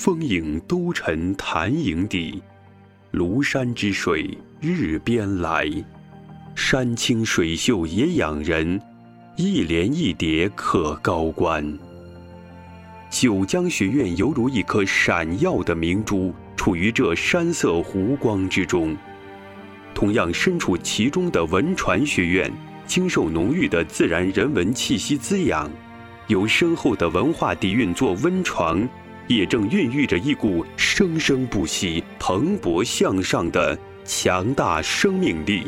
风影都沉潭影底，庐山之水日边来。山清水秀也养人，一莲一蝶可高观。九江学院犹如一颗闪耀的明珠，处于这山色湖光之中。同样身处其中的文传学院，经受浓郁的自然人文气息滋养，由深厚的文化底蕴做温床，也正孕育着一股生生不息、蓬勃向上的强大生命力。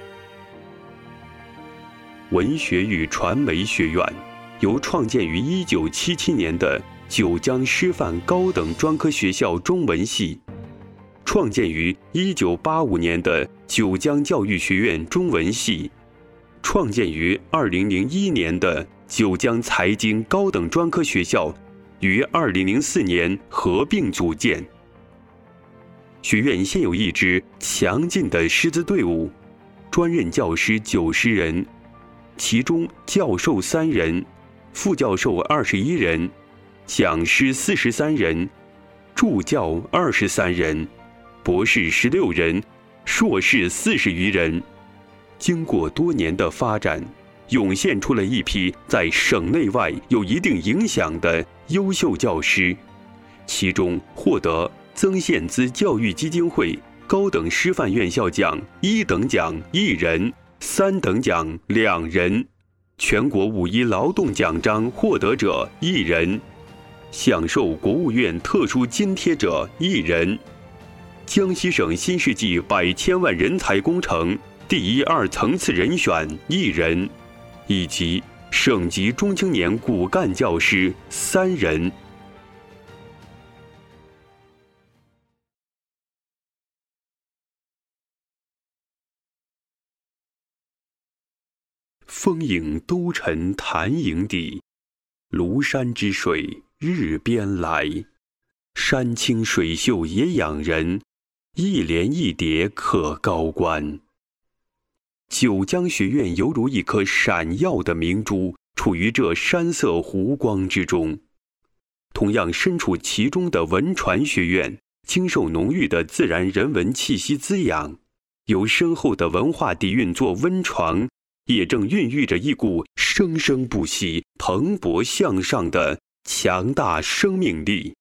文学与传媒学院由创建于1977年的九江师范高等专科学校中文系，创建于1985年的九江教育学院中文系，创建于2001年的九江财经高等专科学校于2004年合并组建。学院现有一支强劲的师资队伍，专任教师90人，其中教授3人，副教授21人，讲师43人，助教23人，博士16人，硕士40余人。经过多年的发展，涌现出了一批在省内外有一定影响的优秀教师，其中获得曾宪资教育基金会高等师范院校奖1等奖1人，3等奖2人，全国5·1劳动奖章获得者1人，享受国务院特殊津贴者1人，江西省新世纪100千万人才工程第1、2层次人选1人，以及省级中青年骨干教师3人。风影都沉潭影底，庐山之水日边来。山清水秀也养人，一莲一蝶可高观。九江学院犹如一颗闪耀的明珠，处于这山色湖光之中。同样身处其中的文传学院，经受浓郁的自然人文气息滋养，由深厚的文化底蕴做温床，也正孕育着一股生生不息、蓬勃向上的强大生命力。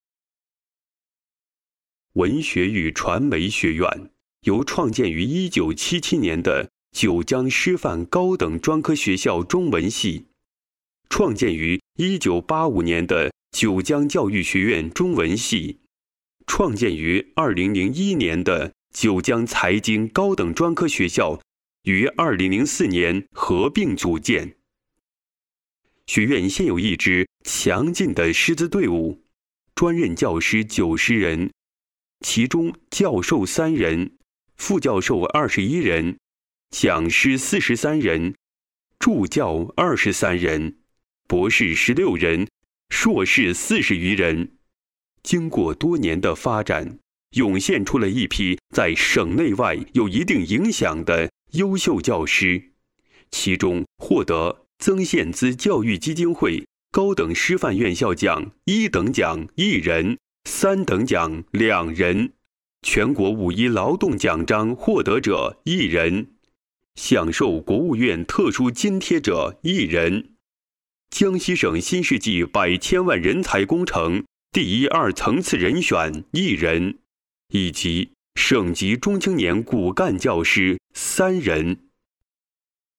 文学与传媒学院由创建于1977年的九江师范高等专科学校中文系，创建于1985年的九江教育学院中文系，创建于2001年的九江财经高等专科学校于2004年合并组建。学院现有一支强劲的师资队伍，专任教师90人，其中教授3人，副教授21人，讲师43人，助教23人，博士16人，硕士40余人。经过多年的发展，涌现出了一批在省内外有一定影响的优秀教师，其中获得曾宪资教育基金会高等师范院校奖1等奖1人，3等奖2人，全国5·1劳动奖章获得者1人，享受国务院特殊津贴者1人，江西省新世纪100千万人才工程第1、2层次人选1人，以及省级中青年骨干教师3人。